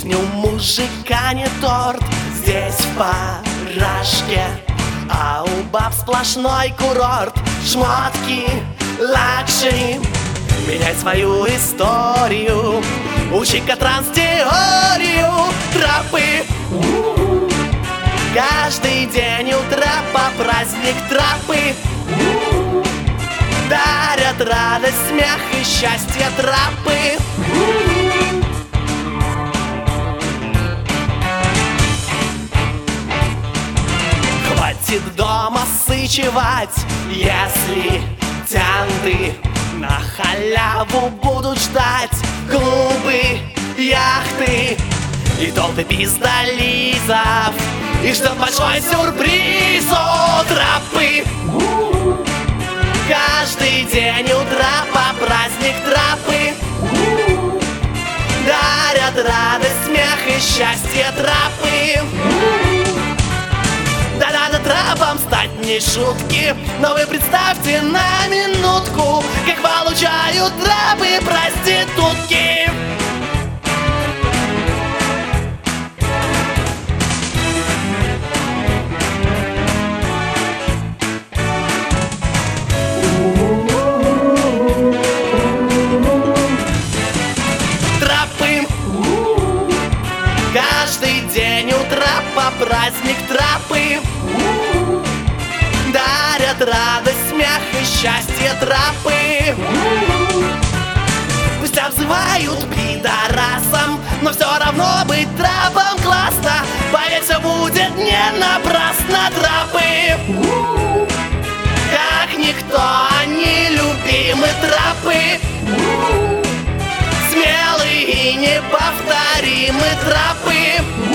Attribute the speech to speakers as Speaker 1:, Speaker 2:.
Speaker 1: жизнь у мужика не торт. Здесь в Парашке, а у баб сплошной курорт. Шмотки, лакшери, меняй свою историю. Учи-ка транс-теорию. Тропы, каждый день у трапа праздник. Тропы дарят радость, смех и счастье. Тропы. Хватит дома сычевать, если тянты на халяву будут ждать. Клубы, яхты и толпы пиздолизов, и ждет большой сюрприз. О, тропы, каждый день у трапа праздник. Тропы дарят радость, смех и счастье. Тропы. Да надо трапом стать не шутки, но вы представьте на минутку, как получают трапы проститутки. Тропы, каждый день у трапа праздник. Тропы дарят радость, смех и счастье. Тропы. Пусть обзывают пидорасом, но все равно быть трапом классно. Поверь, все будет не напрасно. Тропы, как никто они любимы. Тропы, смелые и неповторимы. Тропы.